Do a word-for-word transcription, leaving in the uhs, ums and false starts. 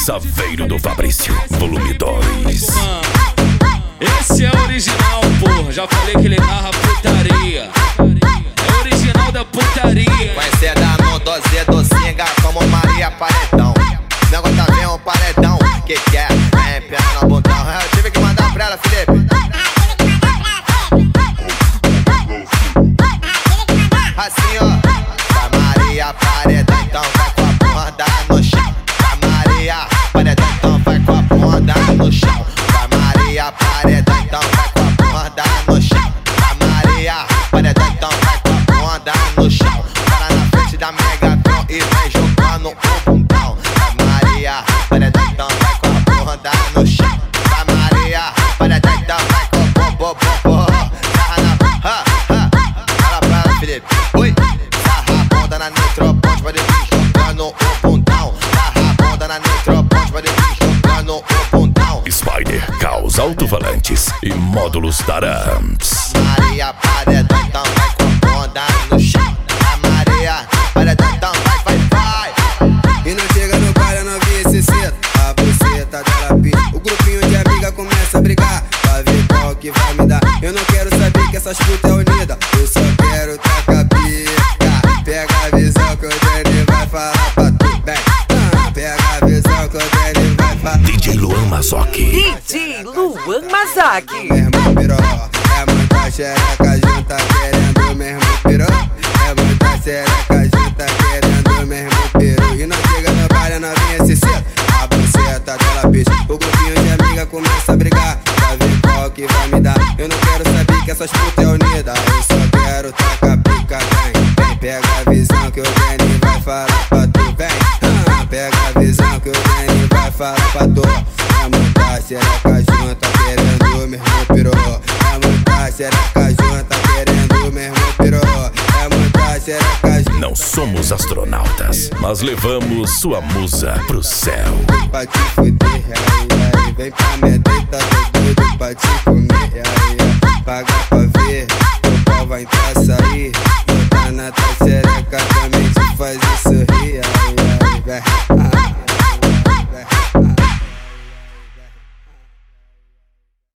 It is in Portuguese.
Saveiro do Fabrício, volume dois. Esse é original, porra. Já falei que ele narra putaria. É original da putaria. Vai ser da Mondozinha docinha como Maria Paredão. Negócio tá vendo um paredão. Que que é? É, pega no botão. Eu tive que mandar pra ela, Felipe. Assim, ó. Vai Maria Paredão, então vai com a bunda no chão. Vai Maria Paredão, então vai com a bunda no chão. Vai Maria Paredão, então vai com a bunda no chão. Vai Maria Paredão, então vai com a bunda no chão. Para na frente da Megatron e vem jogando o bundão. Vai Maria Paredão, então vai com a bunda no chão. Vai Maria Paredão, então vai com o bom, bom, bom. Sarra na... Ha, ha. Fala pra ela, Felipe. Oi. Sarra a bunda na Neutropont, pode vir jogando o bundão. Sarra a bunda na Neutropont, pode vir jogando o bundão. Spider, Caos Alto-Falantes e módulos da Ramps. Maria Paredão, então vai com a bunda no chão. A Maria Paredão, então vai, vai, vai. E não chega no baile, eu não vi esse cedo. A buceta dela pisa. O grupinho de amiga começa a brigar pra ver qual que vai me dar. Eu não quero saber que essas putas é unida. Eu só quero tacar pica. Pega a visão que o Danny vai falar pra tu, bem. Ah, pega a visão que o Danny vai falar. D J Luan Mazoki. D J Luan Mazoki. Mesmo piró, é muita xereca junta querendo mesmo piró. É muita xereca junta querendo mesmo piru. E não chega no baile, não vem esse cedo. A buceta dela pisa. O grupinho de amiga começa a brigar pra ver qual que vai me dar. Eu não quero saber que essas putas é unida. Eu só quero tacar pica, vem. Vem, pega a visão que o Danny vai falar pra tu, vem. Ah, pega a visão que o Danny vai falar pra tu. É muita xereca junta querendo mesmo pirô. É muita xereca junta querendo mesmo pirô. É muita xereca junta. Não somos astronautas, mas levamos sua musa pro céu. Pra te fuder, aí, aí. Vem pra minha teta, tô doido pra te comer, aí, aí. Paga